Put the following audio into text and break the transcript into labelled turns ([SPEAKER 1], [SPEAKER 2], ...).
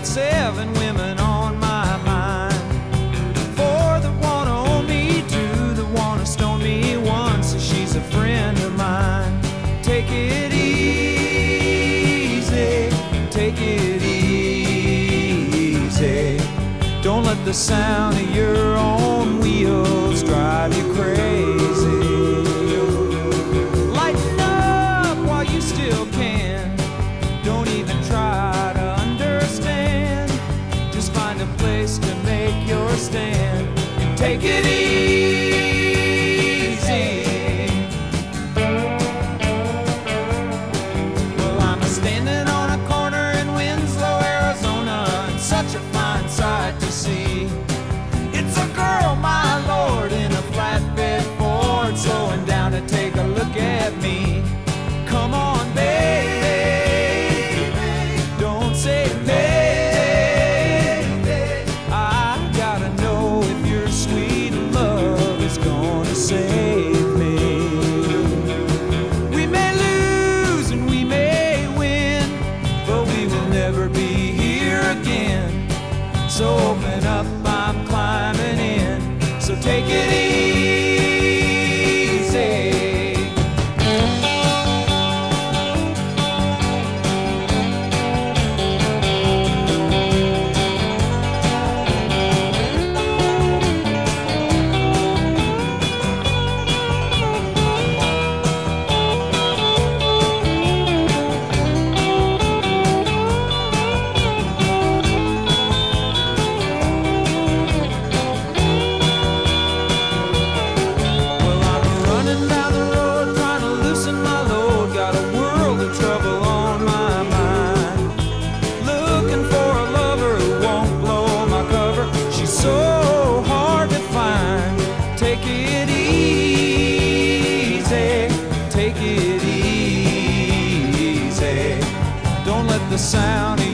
[SPEAKER 1] got 7 women on my mind. 4 that wanna own me, 2 that wanna stone me, 1 says she's a friend of mine. Take it easy, take it easy. Don't let the sound of your own wheels drive you crazy. Lighten up while you still can. Don't even try to understand. Just find a place to make your stand and take it easy. Well, I'm standing on a corner in Winslow, Arizona, and such a fine sight to see. It's a girl, my lord, in a flatbed Ford, slowing down to take a look at me. Come on, baby, don't say maybe. I gotta know if your sweet love is gonna save me. We may lose and we may win, but we will never be here again. So open up, I'm climbing in. So take it easy. Take it easy, take it easy. Don't let the sound of